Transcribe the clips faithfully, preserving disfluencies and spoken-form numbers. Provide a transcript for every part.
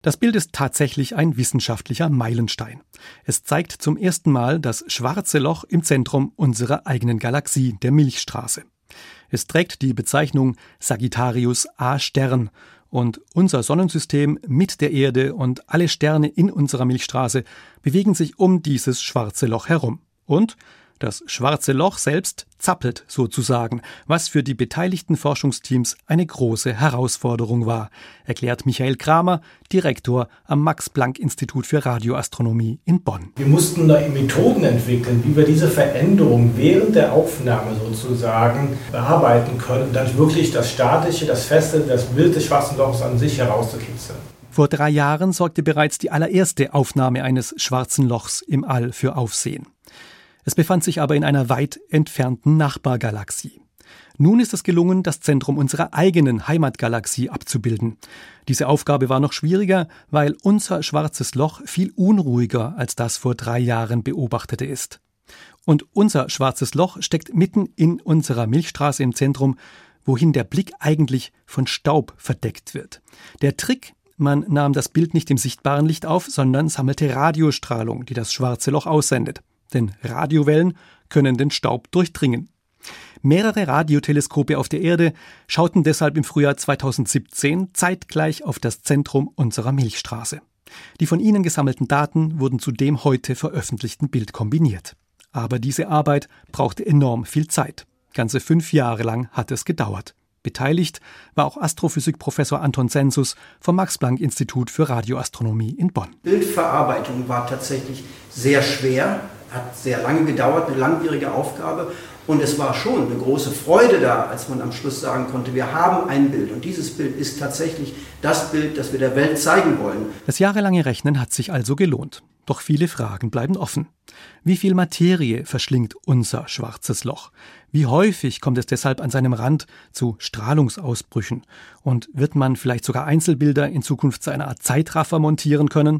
Das Bild ist tatsächlich ein wissenschaftlicher Meilenstein. Es zeigt zum ersten Mal das schwarze Loch im Zentrum unserer eigenen Galaxie, der Milchstraße. Es trägt die Bezeichnung Sagittarius A Stern und unser Sonnensystem mit der Erde und alle Sterne in unserer Milchstraße bewegen sich um dieses schwarze Loch herum. Und das schwarze Loch selbst zappelt sozusagen, was für die beteiligten Forschungsteams eine große Herausforderung war, erklärt Michael Kramer, Direktor am Max-Planck-Institut für Radioastronomie in Bonn. Wir mussten da Methoden entwickeln, wie wir diese Veränderung während der Aufnahme sozusagen bearbeiten können, dann wirklich das statische, das feste, das Bild des schwarzen Lochs an sich herauszukitzeln. Vor drei Jahren sorgte bereits die allererste Aufnahme eines schwarzen Lochs im All für Aufsehen. Es befand sich aber in einer weit entfernten Nachbargalaxie. Nun ist es gelungen, das Zentrum unserer eigenen Heimatgalaxie abzubilden. Diese Aufgabe war noch schwieriger, weil unser schwarzes Loch viel unruhiger als das vor drei Jahren beobachtete ist. Und unser schwarzes Loch steckt mitten in unserer Milchstraße im Zentrum, wohin der Blick eigentlich von Staub verdeckt wird. Der Trick: Man nahm das Bild nicht im sichtbaren Licht auf, sondern sammelte Radiostrahlung, die das schwarze Loch aussendet. Denn Radiowellen können den Staub durchdringen. Mehrere Radioteleskope auf der Erde schauten deshalb im Frühjahr zweitausendsiebzehn zeitgleich auf das Zentrum unserer Milchstraße. Die von ihnen gesammelten Daten wurden zu dem heute veröffentlichten Bild kombiniert. Aber diese Arbeit brauchte enorm viel Zeit. Ganze fünf Jahre lang hat es gedauert. Beteiligt war auch Astrophysikprofessor Anton Sensus vom Max-Planck-Institut für Radioastronomie in Bonn. Bildverarbeitung war tatsächlich sehr schwer, hat sehr lange gedauert, eine langwierige Aufgabe. Und es war schon eine große Freude da, als man am Schluss sagen konnte, wir haben ein Bild. Und dieses Bild ist tatsächlich das Bild, das wir der Welt zeigen wollen. Das jahrelange Rechnen hat sich also gelohnt. Doch viele Fragen bleiben offen. Wie viel Materie verschlingt unser schwarzes Loch? Wie häufig kommt es deshalb an seinem Rand zu Strahlungsausbrüchen? Und wird man vielleicht sogar Einzelbilder in Zukunft zu einer Art Zeitraffer montieren können?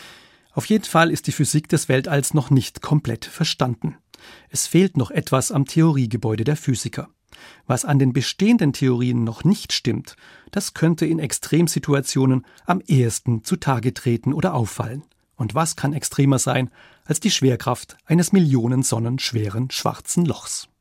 Auf jeden Fall ist die Physik des Weltalls noch nicht komplett verstanden. Es fehlt noch etwas am Theoriegebäude der Physiker. Was an den bestehenden Theorien noch nicht stimmt, das könnte in Extremsituationen am ehesten zutage treten oder auffallen. Und was kann extremer sein als die Schwerkraft eines millionensonnenschweren schwarzen Lochs?